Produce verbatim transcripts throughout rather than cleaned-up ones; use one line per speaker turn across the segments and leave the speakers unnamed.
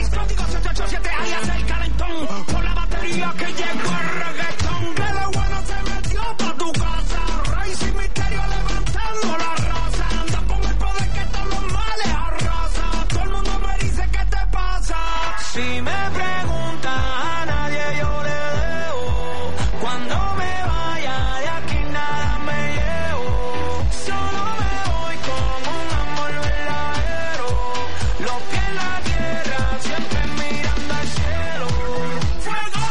seis, código siete ocho siete, alias el calentón. Por la batería que llegó el reggaetón. Que de bueno se metió pa' tu casa. Rey sin misterio levantando la raza. Anda con el poder que todos los males arrasa. Todo el mundo me dice ¿qué te pasa? Si me preguntan a nadie yo le debo. Cuando me vaya de aquí nada me llevo. Solo me voy con un amor verdadero. Los pies en la tierra, siempre mirando al cielo. ¡Fuego!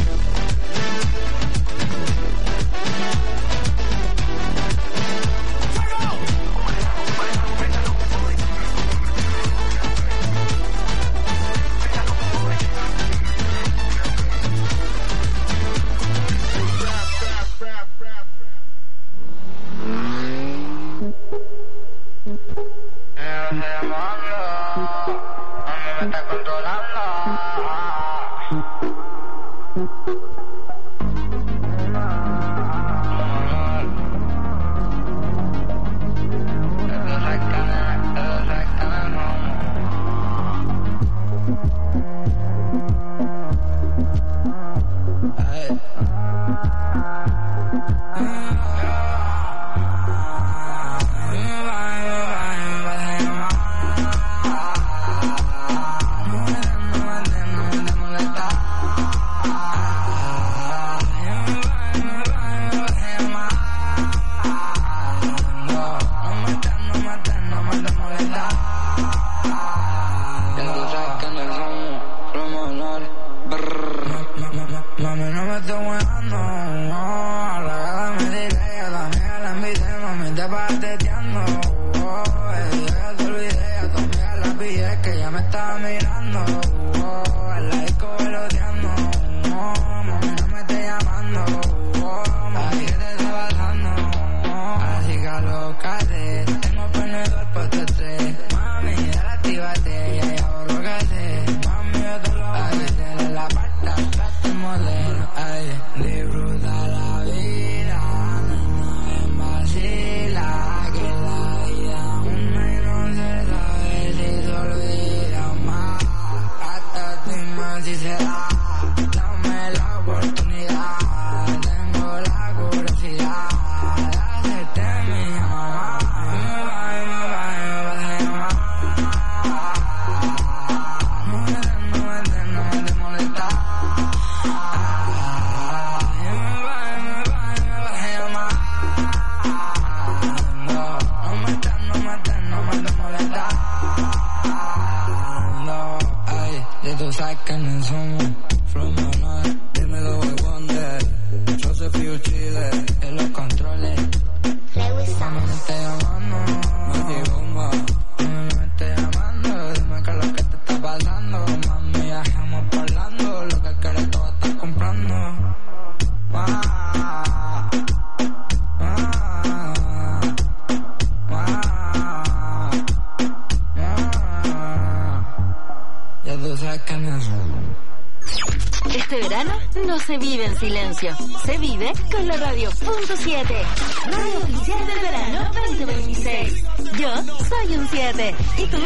Este verano no se vive en silencio, se vive con la radio punto siete, radio oficial del verano veinte veintiséis. Yo soy un siete, ¿y tú?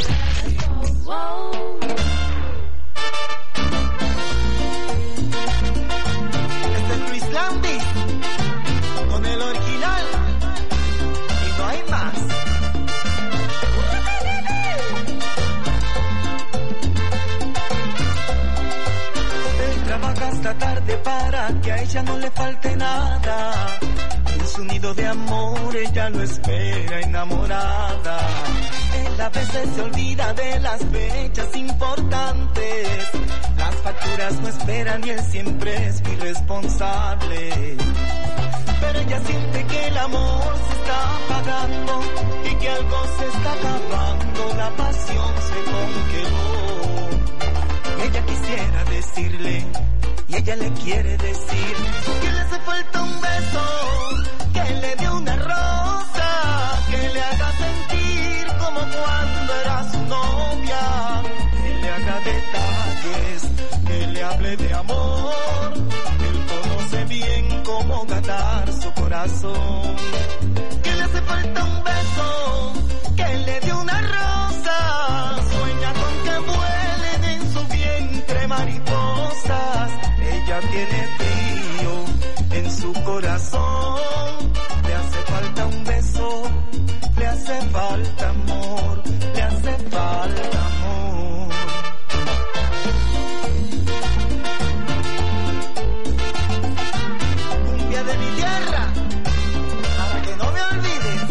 Wow.
Este es Luis Landis, con el original, y no hay más. Trabaja hasta tarde para que a ella no le falte nada. En su nido de amor ella lo espera enamorada. Él a veces se olvida de las fechas importantes. Las facturas no esperan y él siempre es irresponsable. Pero ella siente que el amor se está apagando y que algo se está acabando. La pasión se congeló. Ella quisiera decirle, y ella le quiere decir, que le hace falta un beso, que le dé una rosa, que le haga sentir como cuando era su novia, que le haga detalles, que le hable de amor. Él conoce bien cómo ganar su corazón. Que le hace falta un beso, que le dé una rosa, sueña con que vuelen en su corazón. Le hace falta un beso, le hace falta amor, le hace falta amor. Cumbia de mi tierra, para que no me olvides.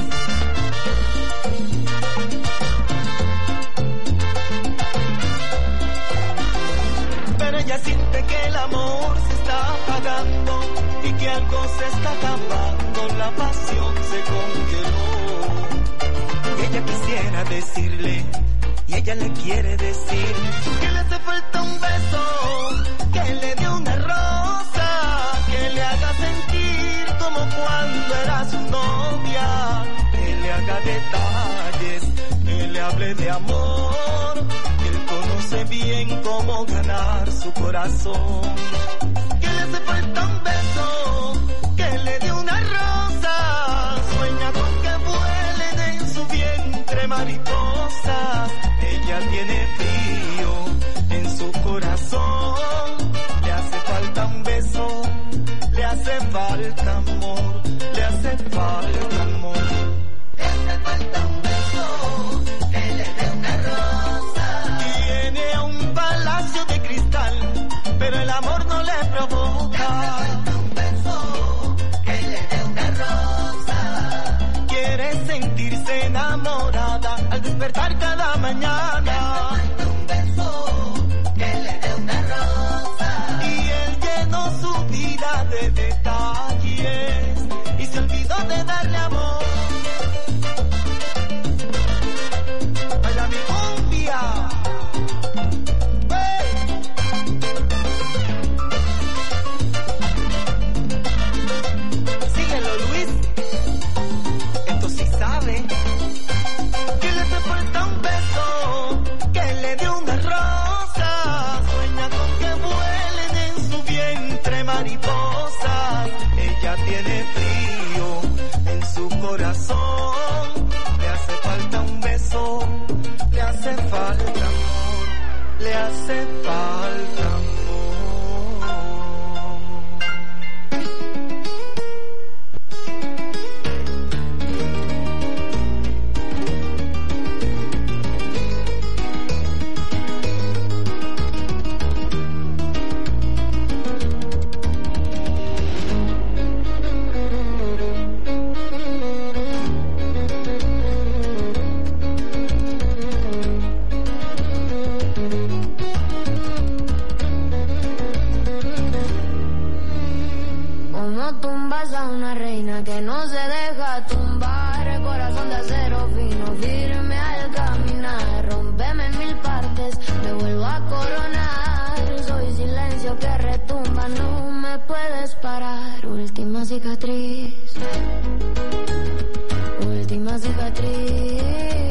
Pero ella siente que el amor se está apagando y que algo se está acabando, la pasión se congeló. Y ella quisiera decirle, y ella le quiere decir, que le hace falta un beso, que le dé una rosa, que le haga sentir como cuando era su novia, que le haga detalles, que le hable de amor, que él conoce bien cómo ganar su corazón. Que le hace falta un beso, que le dé una rosa, sueña con que vuelen en su vientre mariposas. Ella tiene frío en su corazón, le hace falta un beso, le hace falta amor, le hace falta amor. Le hace falta un beso, que le dé una rosa. Tiene un palacio de cristal, pero el amor no le provoca. Le hace falta un beso, que le dé una rosa. Quiere sentirse enamorada al despertar cada mañana. Le hace falta un beso, que le dé una rosa. Y él llenó su vida de detalles y se olvidó de darle amor. Baila mi cumbia. Síguelo, Luis. Esto sí sabe. Que le hace falta un beso, que le dé una rosa. Sueña con que vuelen en su vientre mariposas. Ella tiene frío en su corazón. Le hace falta un beso, le hace falta amor, le hace falta amor.
Como tumbas a una reina que no se deja tumbar, el corazón de acero fino, firme al caminar, rompeme en mil partes, me vuelvo a coronar, soy silencio que retumba, no me puedes parar, última cicatriz, última cicatriz,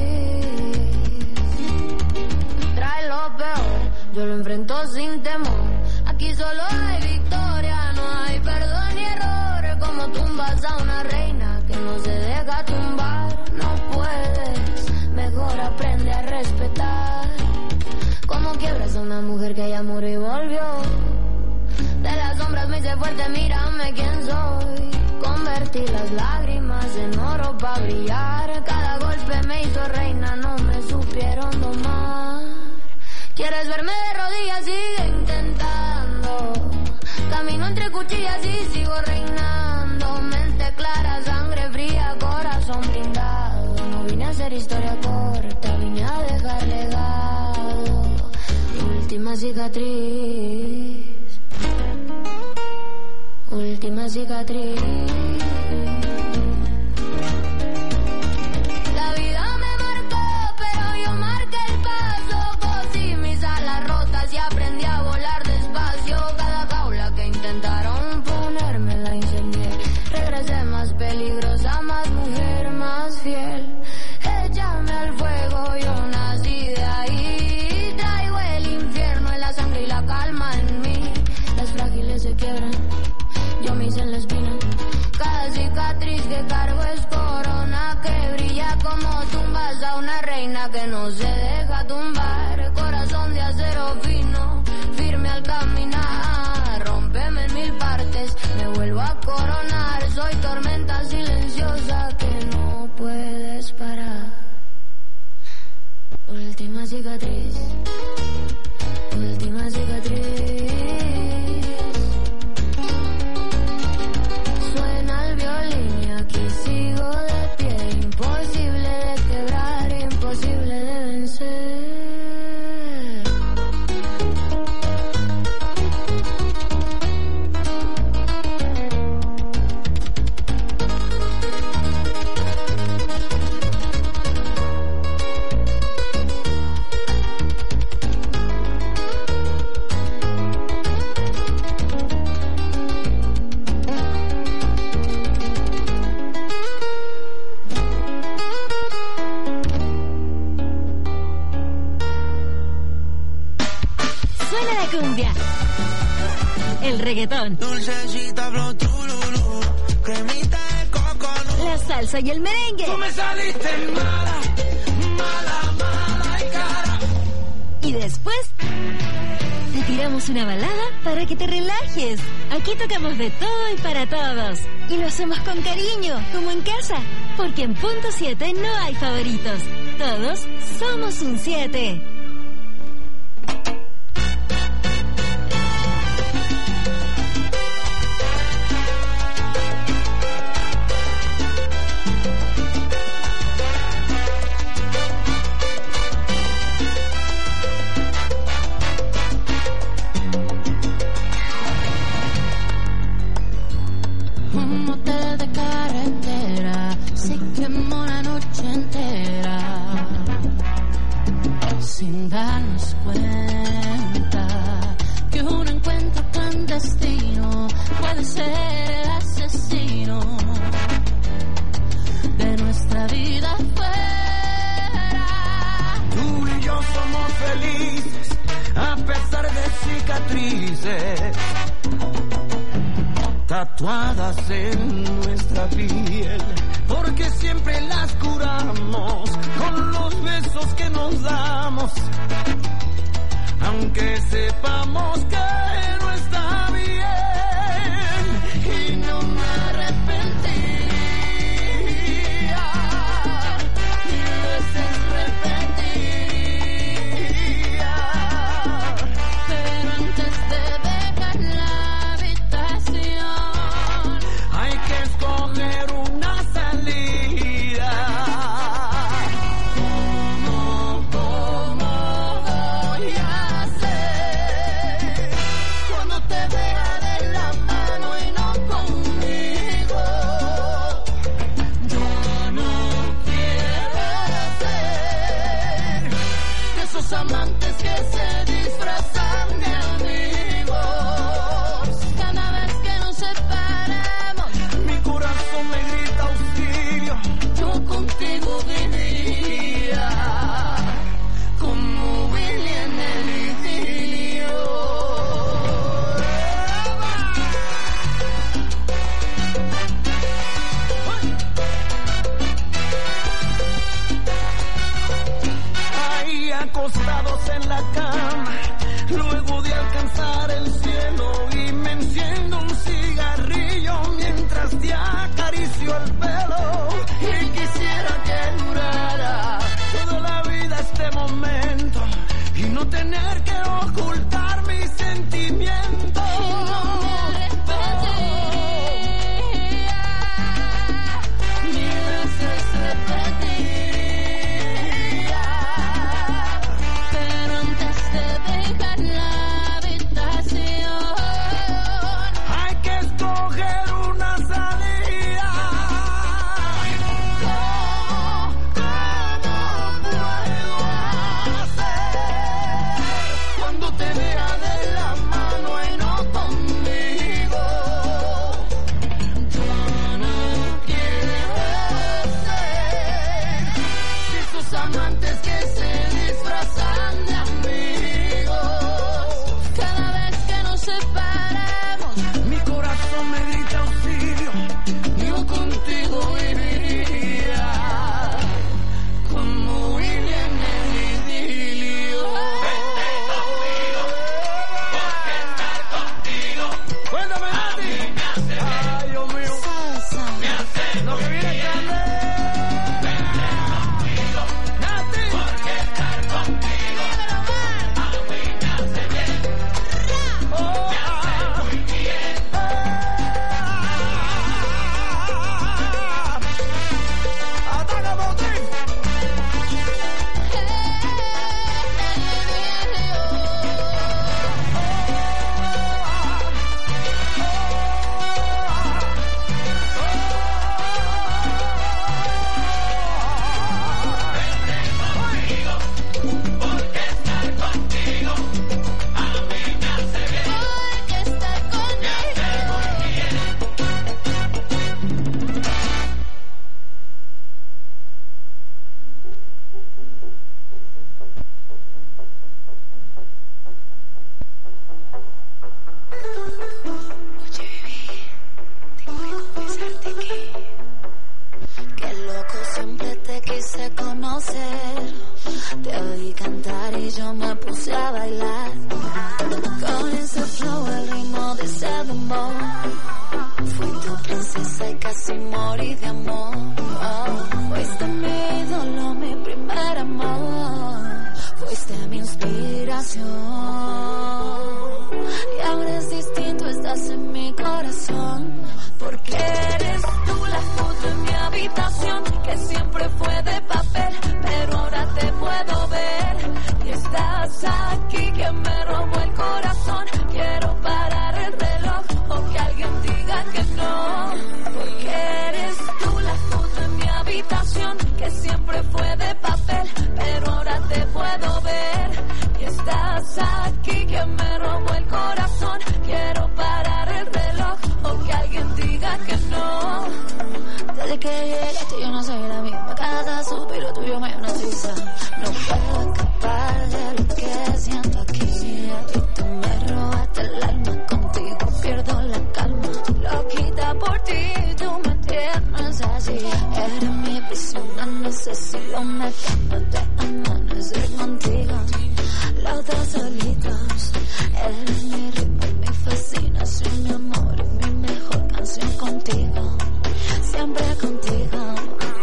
trae lo peor, yo lo enfrento sin temor, aquí solo hay victoria, no hay perdón ni error, como tumbas a una reina que no se deja tumbar, no puedes, mejor aprende a respetar, como quiebras a una mujer que ya murió y volvió, de las sombras me hice fuerte, mírame quién soy, convertí las lágrimas en oro pa' brillar, cada golpe me hizo reina, no me supieron domar, quieres verme de rodillas, sigue intentando, camino entre cuchillas y sigo reinando, mente clara, sangre fría, corazón blindado, no vine a hacer historia corta, vine a dejar legado, última cicatriz, última cicatriz. La vida me marcó, pero yo marqué el paso, cosí mis alas rotas y aprendí a volar despacio, cada jaula que intentaron ponerme la incendié, regresé más peligrosa, más mujer, más fiel, échame al fuego, yo nací de ahí, traigo el infierno en la sangre y la calma en mí, las frágiles se quiebran, yo me hice en la espina, cada cicatriz que cargo es corona que brilla como tumbas a una reina que no se deja tumbar, corazón de acero fino, firme al caminar, rómpeme en mil partes, me vuelvo a coronar. Soy tormenta silenciosa que no puedes parar. Última cicatriz, última cicatriz. Suena el violín y aquí sigo de pie. Imposible de quebrar, imposible de vencer.
Cumbia, el reggaetón,
dulcecita, blue, tululu, cremita de coconut,
la salsa y el merengue.
Tú me saliste mala, mala, mala y cara.
Y después te tiramos una balada para que te relajes. Aquí tocamos de todo y para todos. Y lo hacemos con cariño, como en casa. Porque en Punto siete no hay favoritos. Todos somos un siete.
Sin darnos cuenta que un encuentro clandestino puede ser el asesino de nuestra vida fuera.
Tú y yo somos felices a pesar de cicatrices tatuadas en nuestra piel, porque siempre las curamos con los besos que nos damos, aunque sepamos que no está bien. Y no me arrepentiría, mil veces repetiría,
pero antes de dejar la habitación
hay que escoger una salida. ¿Cómo, cómo voy a hacer cuando te vea de la mano y no conmigo? Yo no quiero ser de esos amantes que se disfrazan de amigos.
cada vez que nos separamos.
Mi corazón me grita auxilio.
Yo contigo vivía como Willy en el idilio.
Ahí acostados en la cama, luego de alcanzar el cielo, y me enciendo un cigarrillo mientras te acaricio el pelo. Y quisiera que durara toda la vida este momento y no tener que ocultar mis sentimientos.
Mil veces repetiría, pero antes de dejar la habitación
Hay que escoger una salida. ¿Cómo, cómo puedo hacer cuando te vea de la mano y no conmigo?
que me robó el corazón. Quiero parar el reloj o que alguien diga que no. Porque eres tú la foto en mi habitación, que siempre fue de papel, pero ahora te puedo ver. Y estás aquí, que me robó el corazón. Quiero parar el reloj o que alguien diga que no. Desde que llegaste yo no soy la misma. Cada suspiro tuyo me da una risa. No puedo escapar de lo que siento aquí. Y tú me robaste el alma, contigo pierdo la calma. Loquita por ti, tú me tienes así. Eres mi visión, no sé si lo me acabo de amanecer contigo. Los dos solitos, eres mi ritmo y mi fascinación, mi amor y mi mejor canción contigo. Siempre contigo.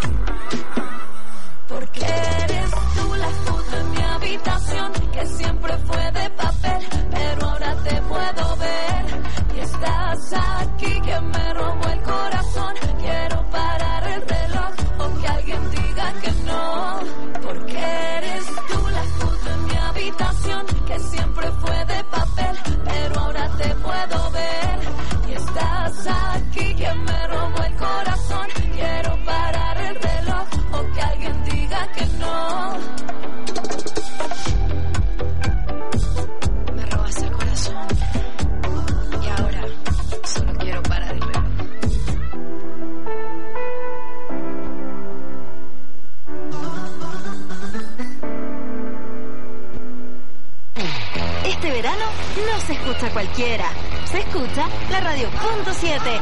Porque eres tú la foto en mi habitación, que siempre fue de papel, pero ahora te puedo ver. Y estás aquí, que me robó el corazón. Quiero parar el reloj o que alguien diga que no. Porque eres tú la foto en mi habitación, que siempre fue de papel, pero ahora te puedo ver. Y estás aquí, que me robó el corazón. Quiero parar el reloj o que alguien diga que no. Me robas el corazón y ahora solo quiero parar el reloj.
Este verano no se escucha cualquiera, se escucha la Radio punto siete.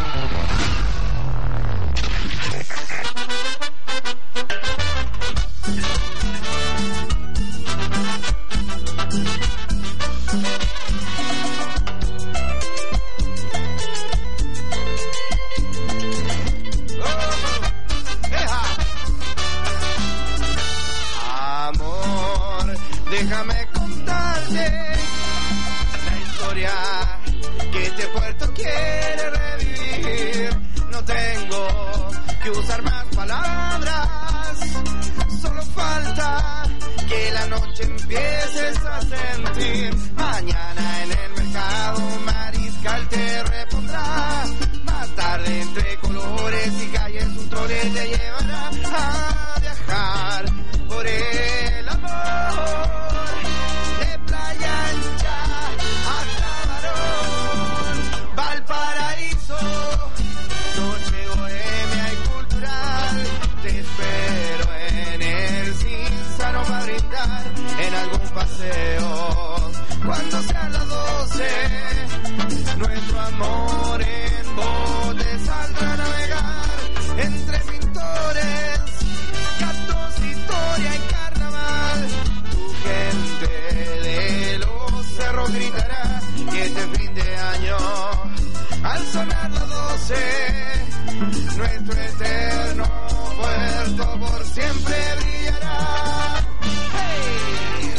Amor, déjame contarte la historia que este puerto quiere revivir. No tengo que usar más palabras, solo falta que la noche empieces a sentir. Mañana en el mercado Mariscal te repondrá. Más tarde entre colores y calles un trole te llevará a viajar por el amor. De Playa Ancha hasta Barón, Valparaíso, noche bohemia y cultural. Te espero en el Cinzano para brindar en algún paseo. Cuando sean las doce, nuestro amor en bote saldrá a navegar entre pintores, cantos, historia y carnaval. Tu gente de los cerros gritará y este fin de año, al sonar las doce, nuestro eterno puerto por siempre brillará. ¡Hey!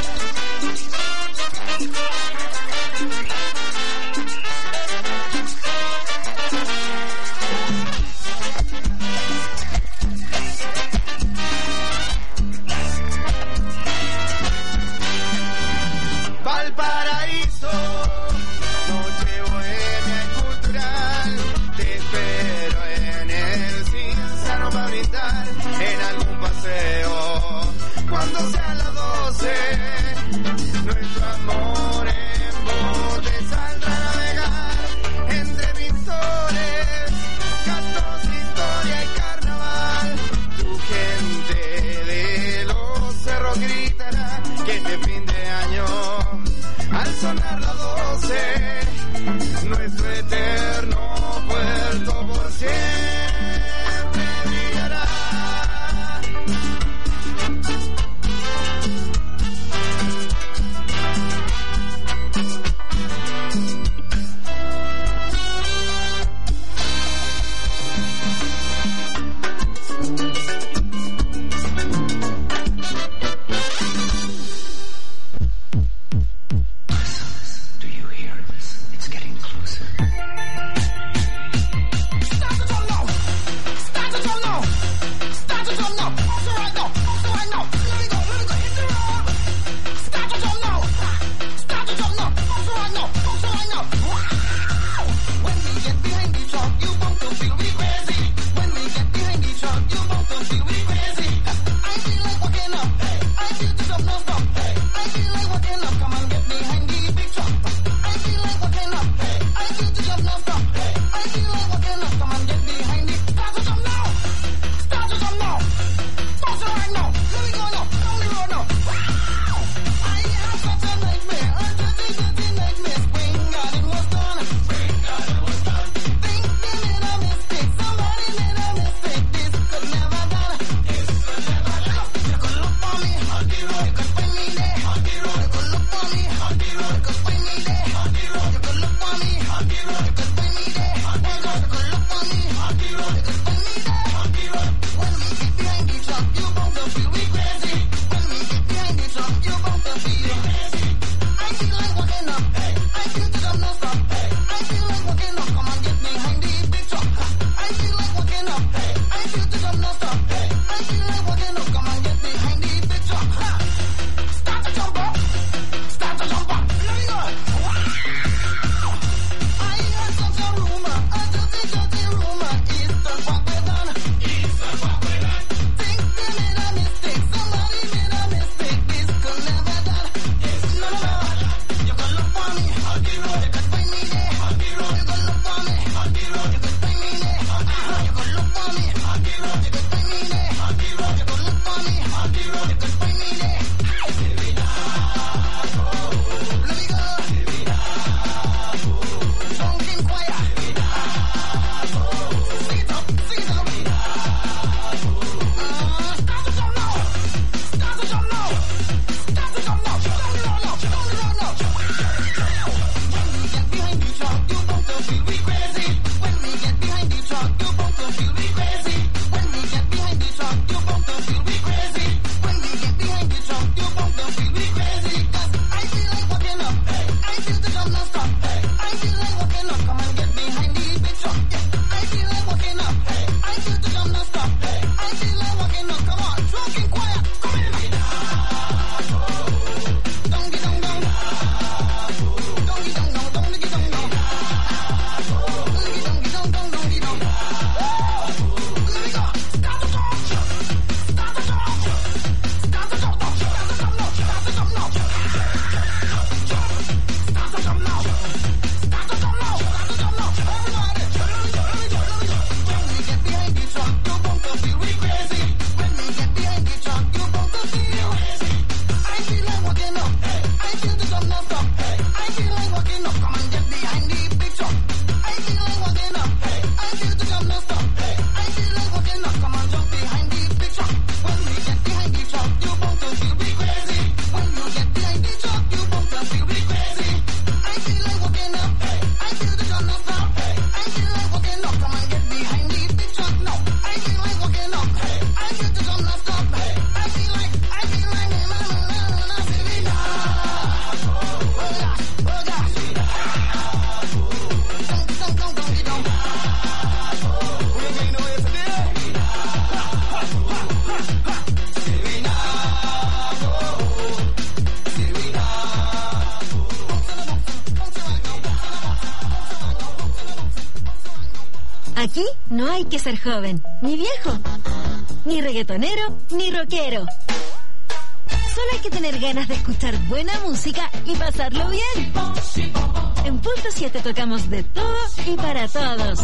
Valparaíso, noche bohemia y cultural. Te espero en el Cinzano para brindar en algún paseo. Cuando sean las doce, nuestro amor en bote saldrá a navegar entre pintores, cantos, historia y carnaval. Tu gente de los cerros gritará que este fin de año, al sonar las doce, nuestro eterno puerto por siempre brillará.
Do you hear this? It's getting closer.
Aquí no hay que ser joven, ni viejo, ni reggaetonero, ni rockero. Solo hay que tener ganas de escuchar buena música y pasarlo bien. En Punto siete tocamos de todo y para todos.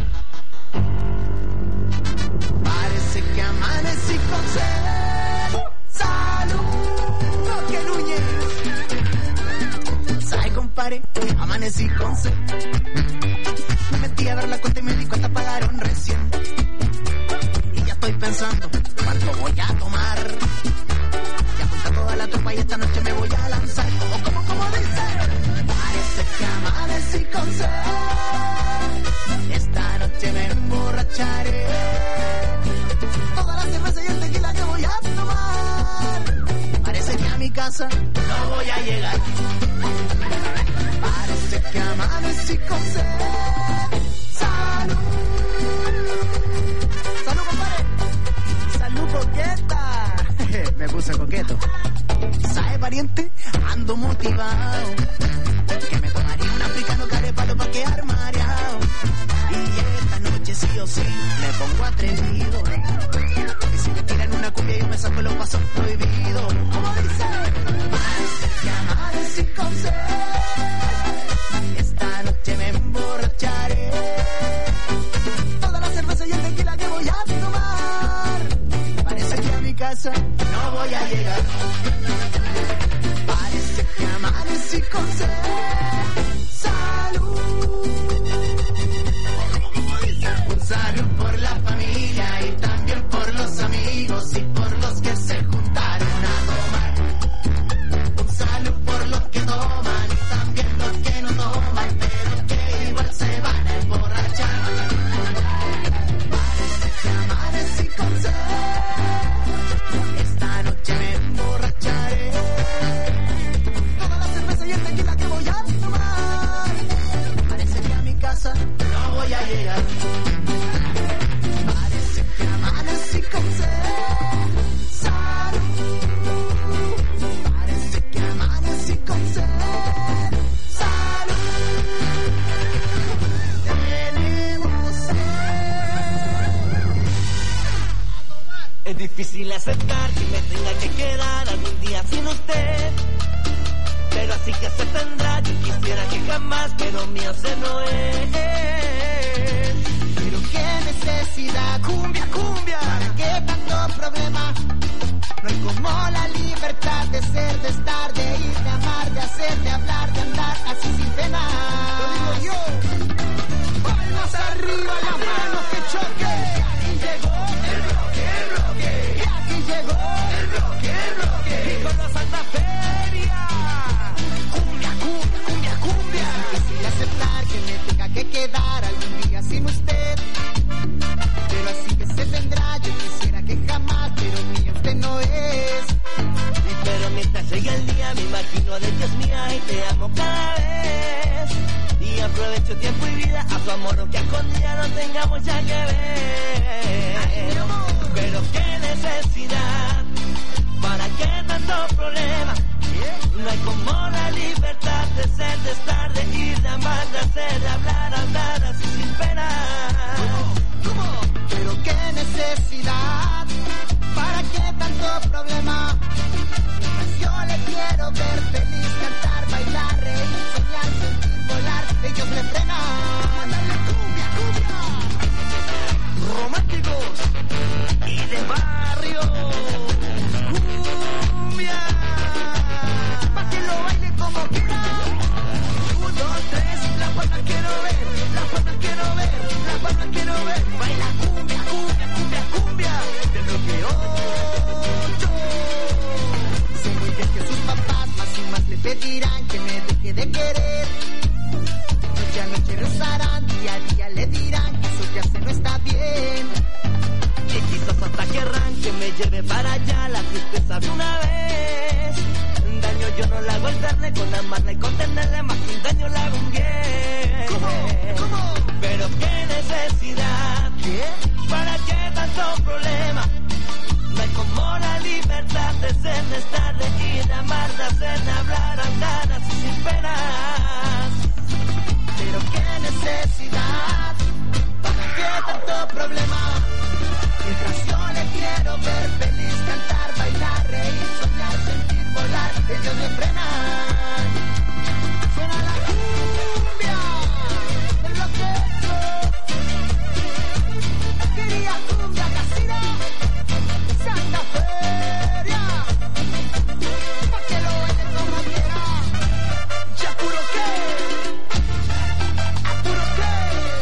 Parece que amanecí con sed. Salud, Roque Núñez. ¿Sabe, compadre? Amanecí con sed. Me metí a ver la cuenta y me di cuenta pagaron recién. Y ya estoy pensando cuánto voy a tomar. Ya junta toda la tropa y esta noche me voy a lanzar. Como, como, como dice. Parece que amanecí con sed. Esta noche me emborracharé. Toda la cerveza y el tequila que voy a tomar. Parece que a mi casa no voy a llegar. Parece que amanecí con sed. Salud. Salud, compadre. Salud, coqueta. Me puse coqueto. ¿Sabe, pariente? Ando motivado. Que me tomaría un africano carepalo pa' quedar mareado. Y esta noche sí o sí me pongo atrevido. Y si me tiran una cumbia yo me saco los pasos prohibidos. ¿Cómo dice? Parece que amanecí con sed. Esta noche me emborracharé. Toda la cerveza y el tequila que voy a tomar. Parece que a mi casa no voy a llegar. Parece que amanecí con sed. Salud. Un salud por la familia y también por los amigos y por los que se juntaron a tomar. Un salud por los que toman y también los que no toman, pero que igual se van a emborrachar. Parece que amanecí con sed. Esta noche me emborracharé. Toda la cerveza y el tequila que voy a tomar. Parece que a mi casa no voy a llegar. Parece que amanecí con sed. Salud. Parece que amanecí con sed. Salud. Tenemos sed.
Es difícil aceptar que me tenga que quedar algún día sin usted, pero así que se tendrá. Yo quisiera que jamás, pero mío se no es.
Pero qué necesidad, cumbia, cumbia. ¿Para qué tanto problema? No hay como la libertad de ser, de estar, de ir, de amar, de hacer, de hablar, de andar así sin pena. Lo digo yo. Palmas arriba, las manos que choquen. Y llegó el bloque, el bloque. Y aquí llegó el bloque, el bloque.
Y con la Santa Feria,
cumbia, que me tenga que quedar algún día sin usted. Pero así que se tendrá, yo quisiera que jamás, pero mío usted no es.
Y pero mientras llegue el día me imagino de Dios mía y te amo cada vez. Y aprovecho tiempo y vida a tu amor, aunque a escondida no tengamos ya que ver.
Ay, mi amor.
Pero qué necesidad, ¿para qué tanto problema? No hay como la libertad de ser, de estar, de ir, de amar, de hacer, de hablar, andar así sin pena.
¿Cómo? ¿Cómo? Pero qué necesidad, ¿para qué tanto problema? Mientras yo le quiero ver feliz, cantar, bailar, reír, soñar, sentir, volar, ellos me frenan. ¡Dale cumbia, cumbia! Románticos y de barrio. Cumbia. Pa' que lo baile como quiera. Un, dos, tres, la palma quiero ver, la palma quiero ver, la palma quiero ver. Baila cumbia, cumbia, cumbia, cumbia. Del bloque ocho. Sé muy bien que sus papás más y más le pedirán que me deje de querer. Noche a noche rezarán, día a día le dirán que eso que hace no está bien.
Y quizás hasta querrán que me lleve para allá la tristeza de una vez. Daño yo no la hago al darle, con amarla y contenerle, más que un daño la hago un bien.
¿Cómo? ¿Cómo?
Pero qué necesidad,
¿Qué?
¿para qué tanto problema? No hay como la libertad de ser, de estar, de ir, de amar, de hacer, de hablar, andar así sin penas.
Pero qué necesidad, ¿para qué tanto problema? Mientras yo le quiero ver feliz, cantar, bailar, reír, soñar, sentir, volar, ellos me frenan. Suena la cumbia del bloqueo. Quería cumbia casino, Santa Feria, pa' que lo baile como quiera. Ya puro que, a puro que.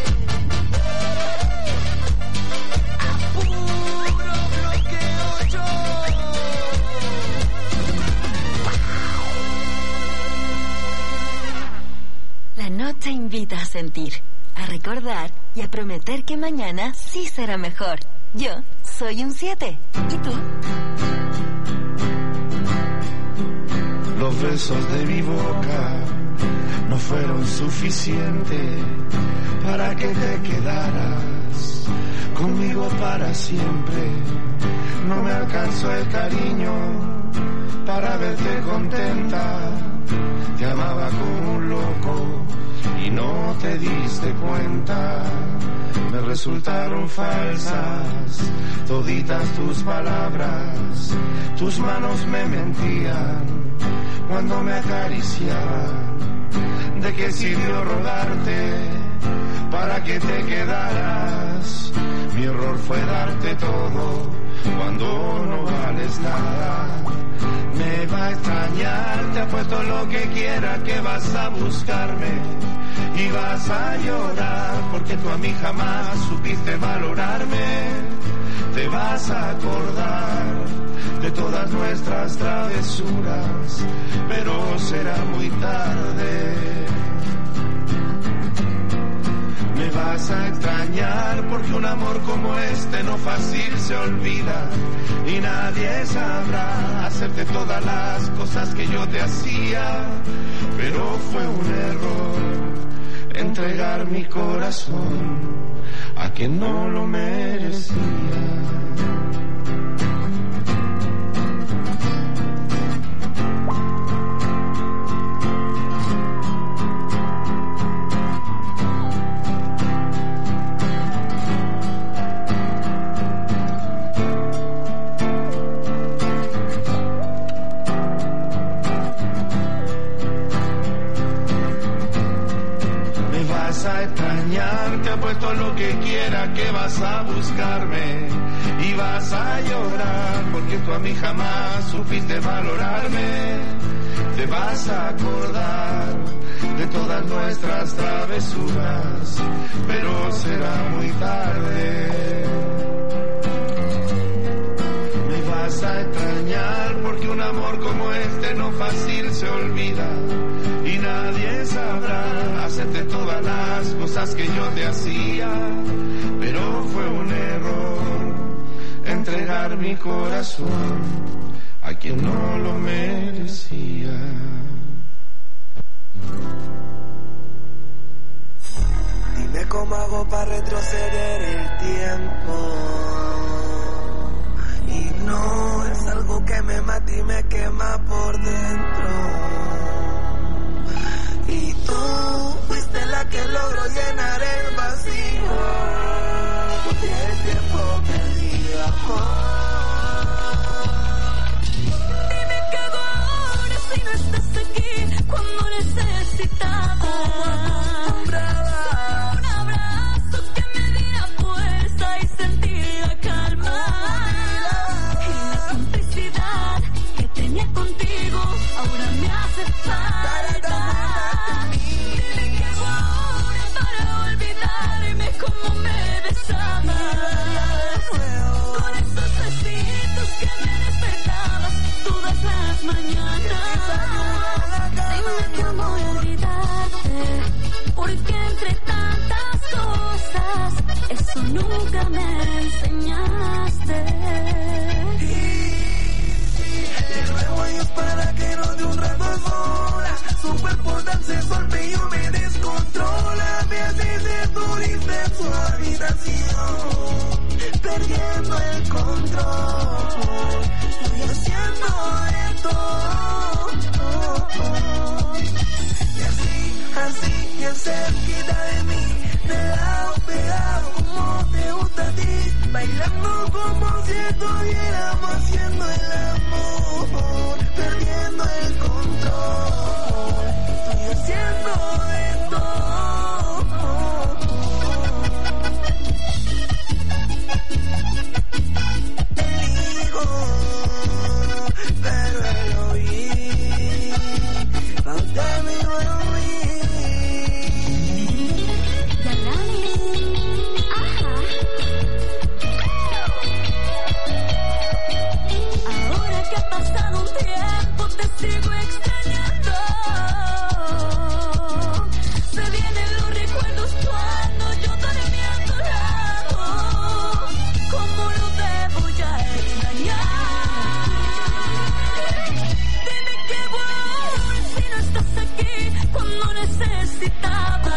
La noche invita a sentir, a recordar y a prometer que mañana sí será mejor. Yo soy un siete. ¿Y tú?
Los besos de mi boca no fueron suficientes para que te quedaras conmigo para siempre. No me alcanzó el cariño para verte contenta. Te amaba como un loco y no te diste cuenta. Me resultaron falsas toditas tus palabras. Tus manos me mentían cuando me acariciaban. ¿De qué sirvió rogarte para que te quedaras? Mi error fue darte todo cuando no vales nada. Me va a extrañar, te apuesto lo que quiera que vas a buscarme y vas a llorar porque tú a mí jamás supiste valorarme. Te vas a acordar de todas nuestras travesuras, pero será muy tarde. Me vas a extrañar porque un amor como este no fácil se olvida y nadie sabrá hacerte todas las cosas que yo te hacía, pero fue un error entregar mi corazón a quien no lo merecía. Te apuesto lo que quiera que vas a buscarme y vas a llorar porque tú a mí jamás supiste valorarme. Te vas a acordar de todas nuestras travesuras, pero será muy tarde. Me vas a extrañar porque un amor como fácil se olvida y nadie sabrá hacerte toda la cosas que yo te hacía, pero fue un error entregar mi corazón a quien no lo merecía.
Dime cómo hago para retroceder el tiempo. Y no es algo que me mata y me quema por dentro. Y tú fuiste la que logró llenar el vacío. Y el tiempo perdido, amor.
Dime qué hago ahora si no estás aquí cuando necesitaba.
Como acostumbraba.
Un abrazo que me diera fuerza y sentir la calma. Y la complicidad que tenía contigo ahora me hace falta. Dime qué hago ahora para olvidarme cómo me besabas. Con esos besitos que me despertabas todas las mañanas. Dime cómo olvidarte, porque entre tantas cosas eso nunca me enseñaste.
De nuevo ellos para que no de un rato sola. Su cuerpo tan sensual pero me descontrola. Me hace seducirte en su habitación, perdiendo el control. Estoy haciendo esto. Y así, así, bien cerquita de mí, pegado, pegado, como te gusta a ti. Bailando como si estuviéramos haciendo el amor, perdiendo el control. Estoy haciendo esto. Elijo, pero el oír pa' usted me voy a oír.
Ahora que ha pasado un tiempo te sigo extrañando. Se vienen los recuerdos cuando yo dormí a tu lado. ¿Cómo lo debo ya extrañar? Dime qué hago ahora si no estás aquí cuando necesitaba.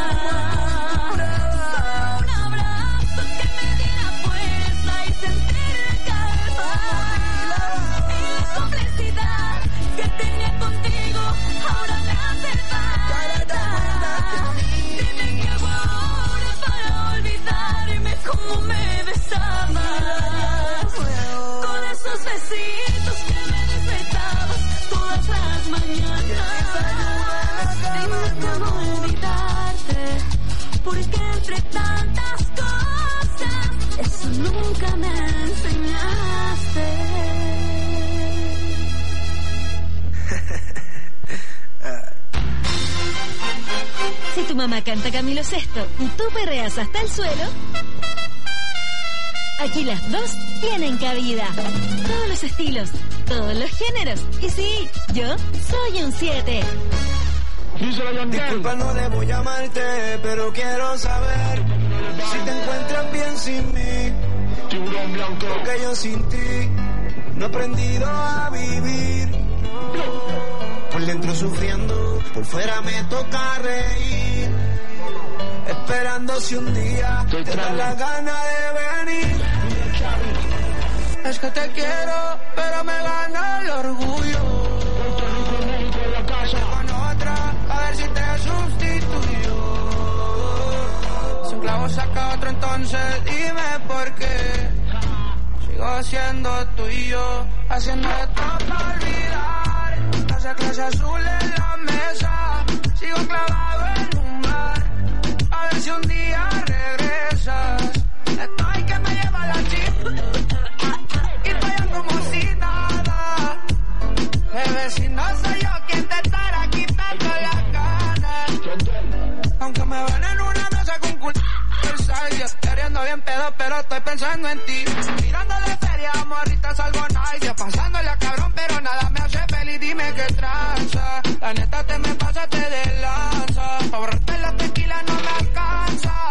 Un abrazo que me diera fuerza y sentir la calma. Y la complicidad que tenía contigo ahora me hace falta. Dime qué hago ahora para olvidarme cómo me besabas. Con esos besitos que me despertabas todas las mañanas. Dime cómo olvidarte, porque entre tantas cosas eso nunca me enseñaste.
Si tu mamá canta Camilo Sesto y tú perreas hasta el suelo, aquí las dos tienen cabida. Todos los estilos, todos los géneros. Y sí, yo soy un siete.
Disculpa, no debo llamarte, pero quiero saber si te encuentras bien sin mí. Porque yo sin ti no he aprendido a vivir. Por dentro sufriendo, por fuera me toca reír. Esperando si un día te da la gana de venir. Es que te quiero, pero me gana el orgullo. Con otra, a ver si te sustituyo. Si un clavo saca otro, entonces dime por qué. Sigo siendo tuyo, haciendo esto para olvidar. Esa clase azul en la mesa, sigo clavado en un bar. A ver si un día regresas. Estoy que me lleva la chica y fallan como si nada. Bebé, si no soy yo quien te estará quitando las ganas. Aunque me ven en una mesa con culo, queriendo bien pedo, pero estoy pensando en ti. Mirándole feria, morrita, salvo nice. Pasándole a cabrón, pero nada me hace feliz. Dime qué tranza. La neta te me pasaste de lanza. Pa' borrarte la tequila no me alcanza.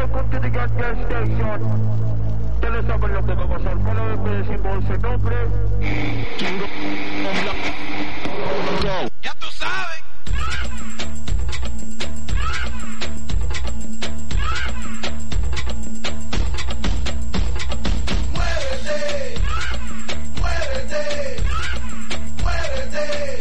welcome to the gas gas station. Ustedes saben lo que va a pasar. Cada vez que decimos ese nombre,
ya tú sabes. Muévete, muévete, muévete.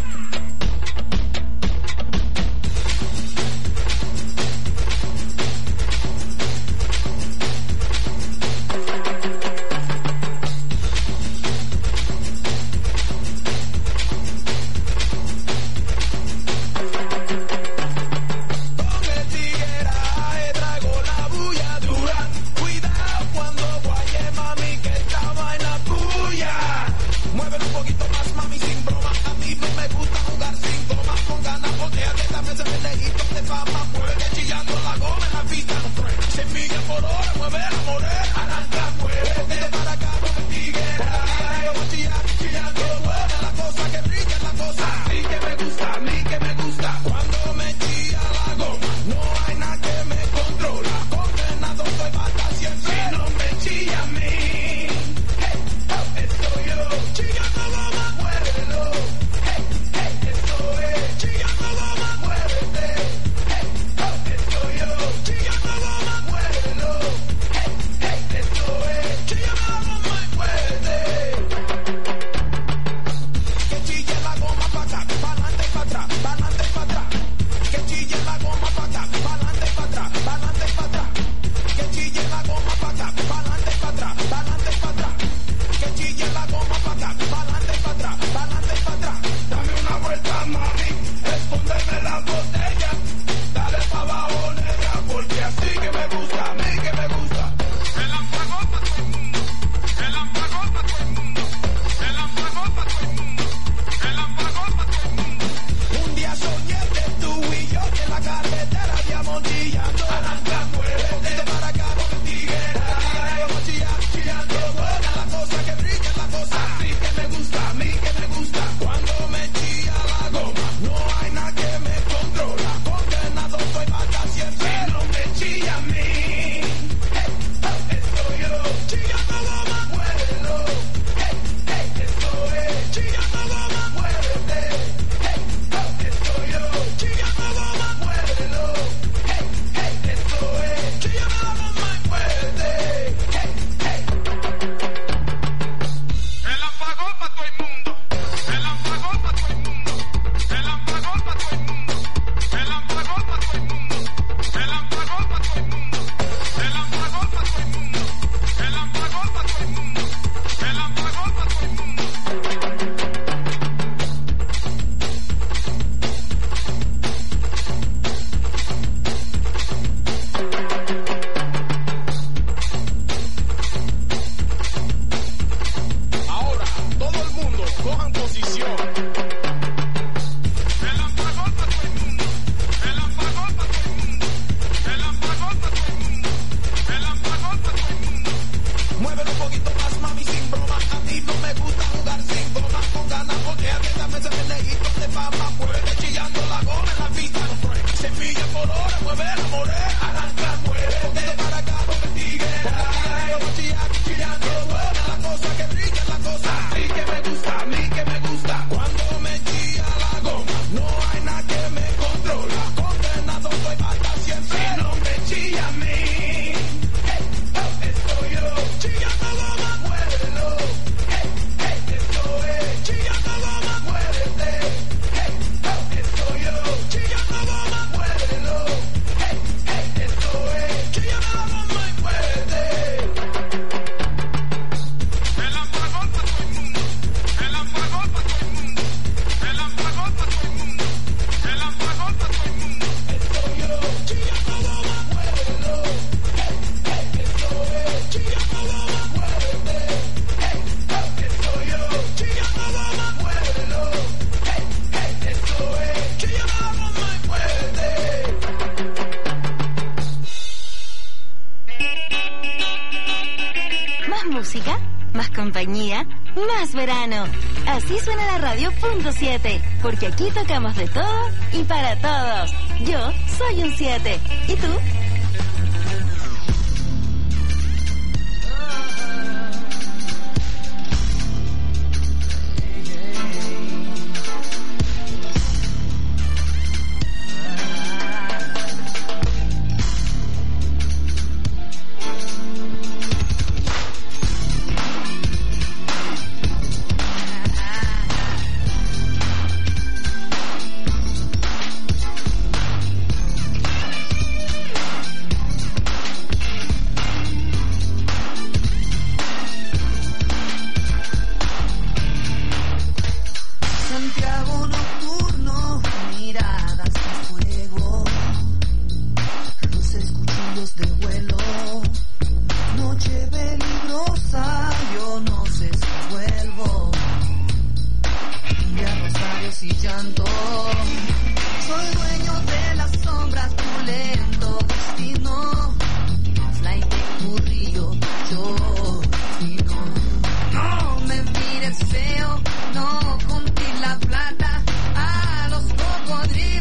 música, más compañía, más verano. Así suena la radio punto siete, porque aquí tocamos de todo y para todos. Yo soy un siete. ¿Y tú?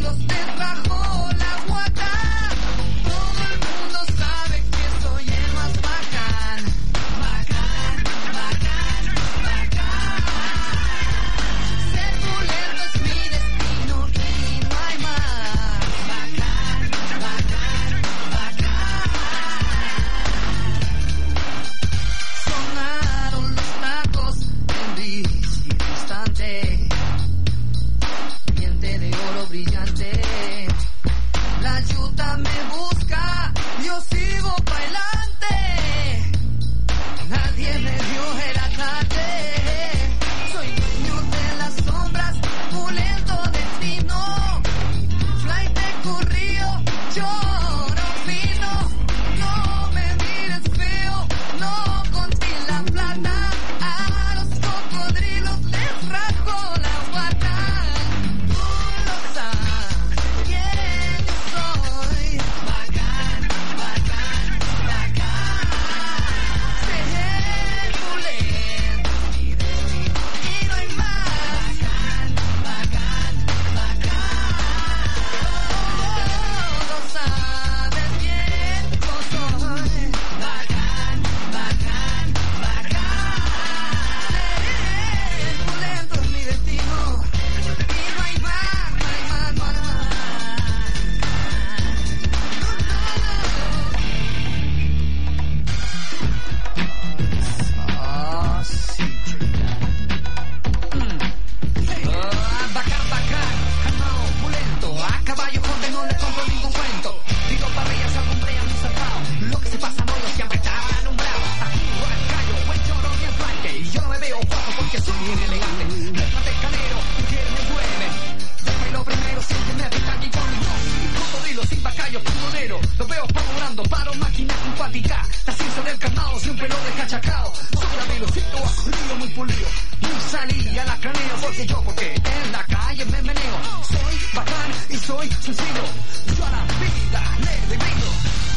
Dios te trajo la guata. Todo el mundo sabe que soy el más bacán. Bacán, bacán, bacán. Ser bulero es mi destino y no hay más. Bacán, bacán, bacán. Sonaron los tacos en bici instante. Diente de oro brillante. La yuta me busca, yo sigo bailante. Nadie me dio el ataque. Soy dueño de las sombras, pulento destino. Flight de corrido, lloro fino. No me mires feo, no consigo la plata. A los cocodrilos les rasgo la guata. Tú lo sabes quién soy. Bacán, bacán, bacán. Ser pulento y destino y no hay más. Bacán, bacán, bacán. Todos saben quién yo soy. Bacán, bacán, bacán. Ser pulento es mi destino y no hay más, no hay más, no hay más. Ah, sí. Ah, bacán, bacán, calmao, pulento. A caballo conde no le compro ningún cuento. Tiro parrillas al hombre a mi zarpao. Lo que se pasa no lo siempre está alumbrado. Aquí no hay callo, buen choro ni el flanque. Y yo no me veo guapo porque soy bien elegante. Déjate calero, que me duele. Déjame lo primero, siénteme a pitar y con yo. Y cocodrilo sin bacayo, pulmonero. Lo veo pavorando, paro máquina simpática. La ciencia del carnado siempre lo deja chacao. Sobra velocito, a corrido muy pulido. Y salí a la craneo porque yo, porque en la calle me meneo. Soy bacán y soy sencillo. Yo a la vida le debido.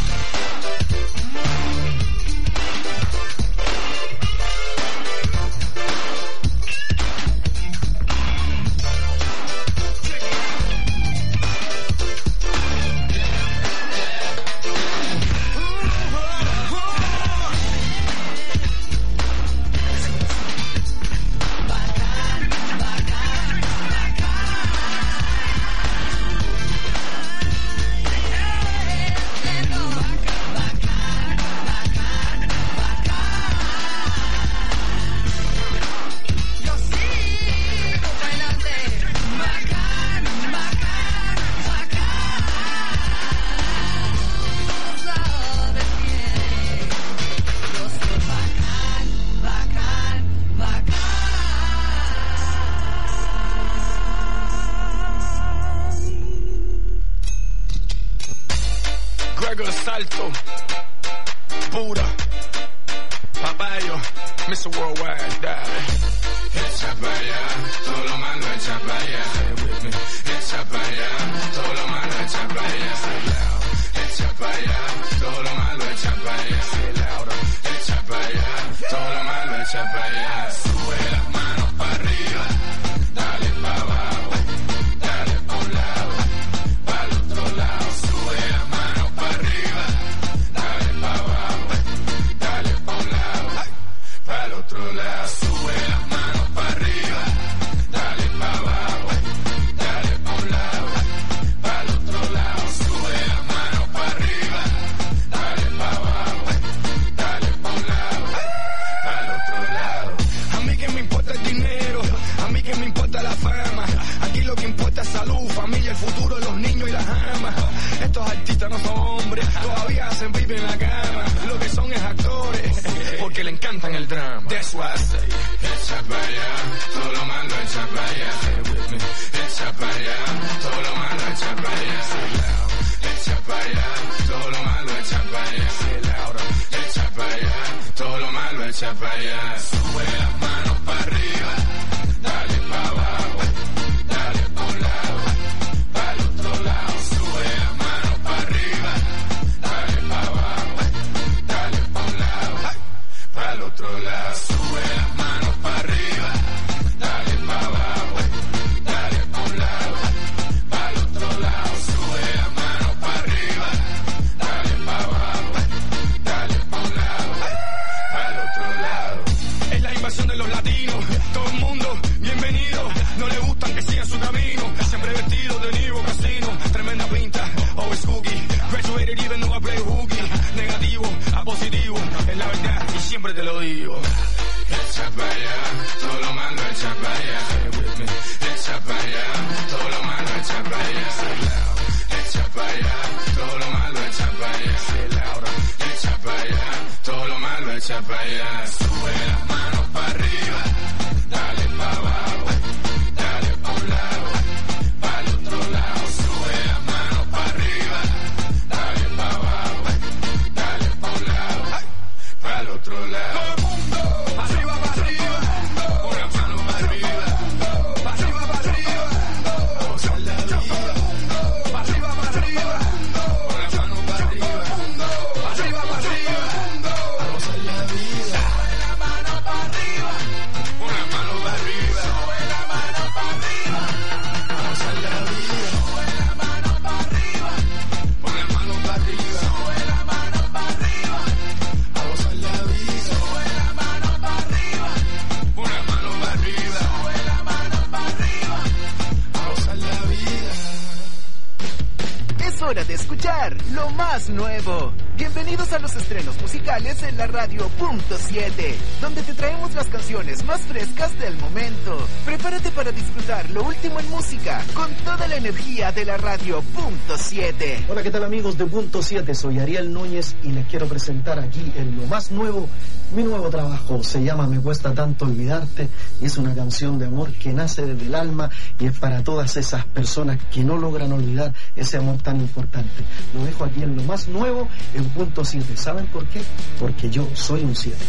Yo sigo bailante. Bacán, bacán, bacán. Tú sabes quién. Yo soy bacán, bacán, bacán.
Gregor Salto, pura, papayo, mister Worldwide, dale. Echa pa' allá, todo lo malo echa pa' allá. Echa pa' allá, todo lo malo echa pa' allá. Echa pa' allá, todo lo malo echa pa' allá. Echa pa' allá, todo lo malo echa pa' allá. Sube las manos pa' arriba, dale pa' abajo, dale pa' un lado, pa' el otro lado. Sube las manos pa' arriba, dale pa' abajo, dale pa' un lado, pa' el otro lado. Sube las manos pa' arriba, dale pa' abajo, dale pa' un lado, pa' el otro lado. Sube las manos pa' arriba, dale pa' abajo, dale pa' un lado, pa' el otro lado. A mí que me importa el dinero, a mí que me importa la fama. Aquí lo que importa es salud, familia, el futuro de los niños y las amas. Estos artistas no son hombres, todavía hacen pipi en la cama. Lo que son es actores, porque le encantan el drama. That's why I say, echa pa' allá, todo lo malo echa pa' allá. Echa pa' allá, todo lo malo echa pa' allá. Echa pa' allá, todo lo malo echa pa' allá. Echa pa' allá, todo lo malo echa pa' allá. Sube las manos pa' arriba, dale pa' abajo, dale pa' un lado, pa' el otro lado. Sube las manos pa' arriba, dale pa' abajo, dale pa' un lado, pa' el otro lado. Sube las manos pa' arriba, dale pa' abajo, dale pa' un lado, pa' el otro lado. siempre te lo digo. Echa para allá, todo lo malo echa para allá. Echa para allá, todo lo malo echa para allá. Echa para allá, todo lo malo echa para allá. Echa para allá, todo lo malo echa para allá. Sube las manos para arriba, dale para abajo, dale para un lado, para el otro lado. Sube las manos para arriba, dale para abajo, dale para un lado, para el otro lado.
Hora de escuchar lo más nuevo. Bienvenidos a los estrenos musicales en la Radio Punto siete, donde te traemos las canciones más frescas del momento. Prepárate para disfrutar lo último en música con toda la energía de la Radio Punto siete.
Hola, ¿qué tal amigos de Punto siete? Soy Ariel Núñez y les quiero presentar aquí en lo más nuevo mi nuevo trabajo. Se llama Me Cuesta Tanto Olvidarte y es una canción de amor que nace desde el alma y es para todas esas personas que no logran olvidar ese amor tan importante. Lo dejo aquí en lo más nuevo en Punto siete. ¿Saben por qué? Porque yo soy un siete.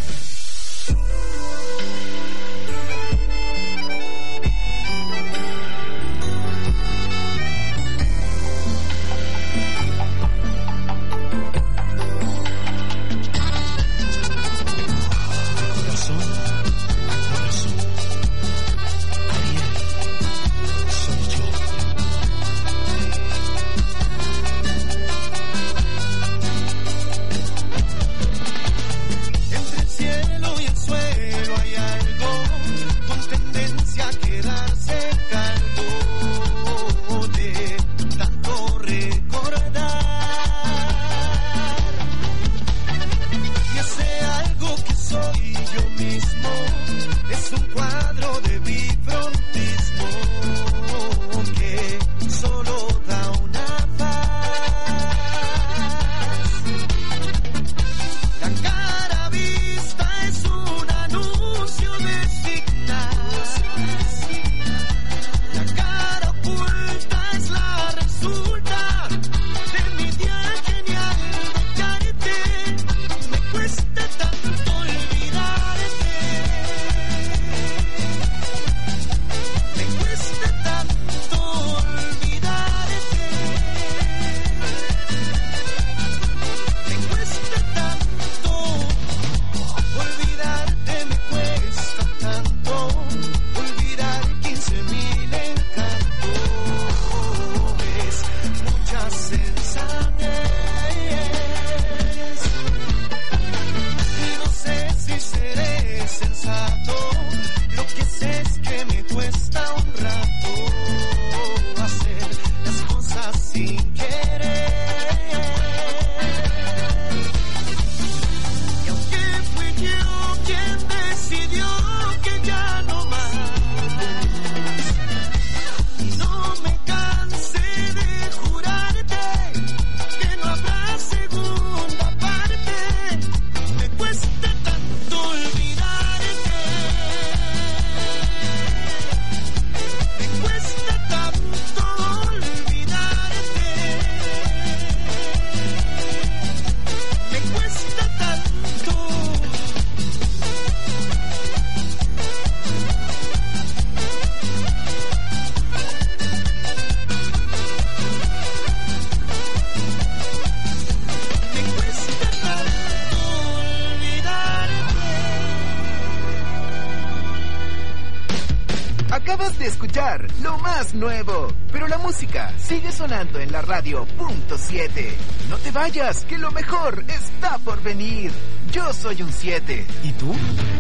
de escuchar lo más nuevo, pero la música sigue sonando en la Radio Punto siete. No te vayas, que lo mejor está por venir. Yo soy un siete. ¿Y tú?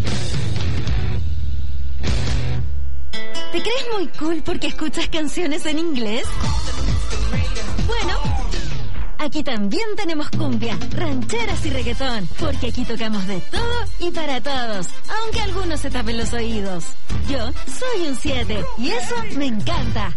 ¿Te crees muy cool porque escuchas canciones en inglés? Bueno, Aquí también tenemos cumbia, rancheras y reggaetón, porque aquí tocamos de todo y para todos, aunque algunos se tapen los oídos. Yo soy un siete y eso me encanta.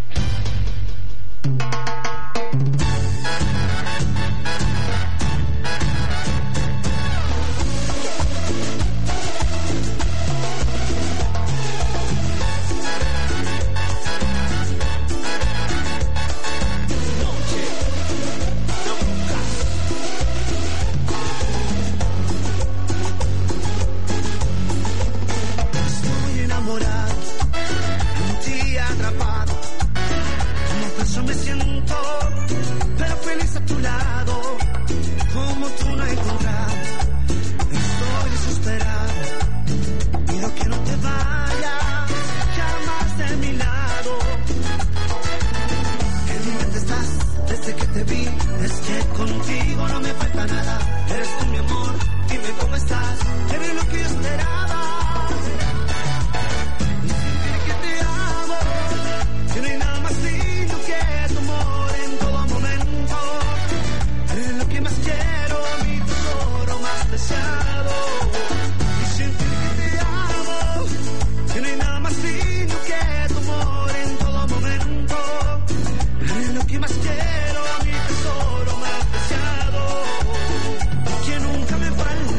Me siento, pero feliz a tu lado, como tú no he encontrado. Estoy desesperado, pido que no te vayas jamás de mi lado. En mi mente estás desde que te vi, es que contigo no me falta nada. Eres tú mi amor, dime cómo estás, eres lo que yo esperaba. Y sentir que te amo, que no hay nada más lindo que tu amor en todo momento. Eres lo que más quiero, mi tesoro más deseado. Y sentir que te amo, que no hay nada más lindo que tu amor en todo momento. Eres lo que más quiero, mi tesoro más deseado. Que nunca me falte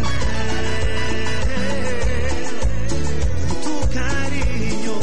tu cariño.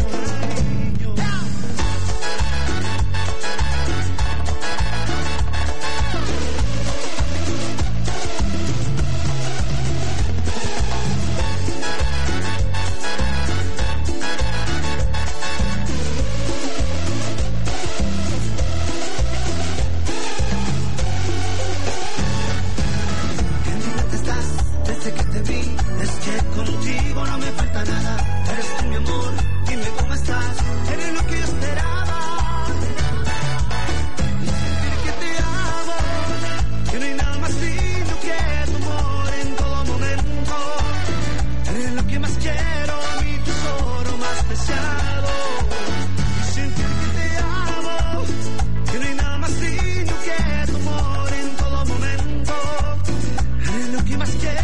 Desde que te vi, es que contigo no me falta nada. Eres tú mi amor, dime cómo estás, eres lo que yo esperaba. Y sentir que te amo, que no hay nada más lindo que tu amor en todo momento. Eres lo que más quiero, mi tesoro más preciado. Y sentir que te amo, que no hay nada más lindo que tu amor en todo momento. Eres lo que más quiero.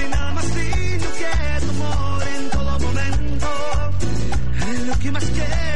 ¿Qué más quieres?